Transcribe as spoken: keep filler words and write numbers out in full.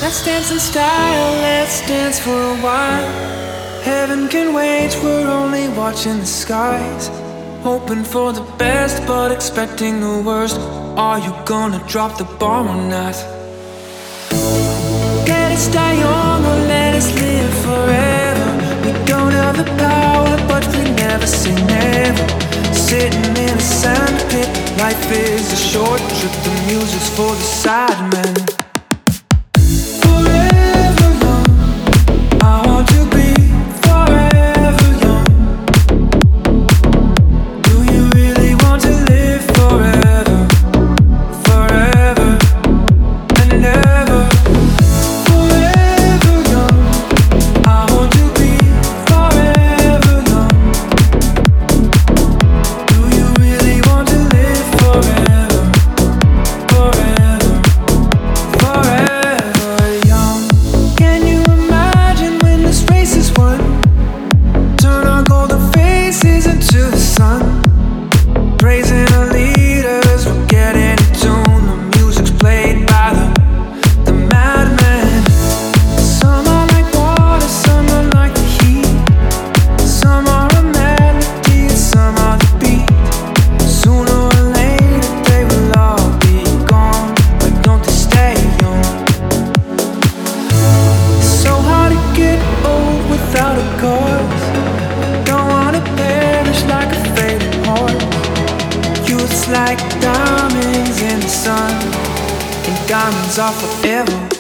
Let's dance in style, let's dance for a while. Heaven can wait, we're only watching the skies. Hoping for the best, but expecting the worst. Are you gonna drop the bomb or not? Let us die young or let us live forever. We don't have the power, but we never say never. Sitting in a sandpit, life is a short trip. The music's for the sidemen. Without a cause, don't wanna perish like a faded heart. Youth's like diamonds in the sun, and diamonds are forever.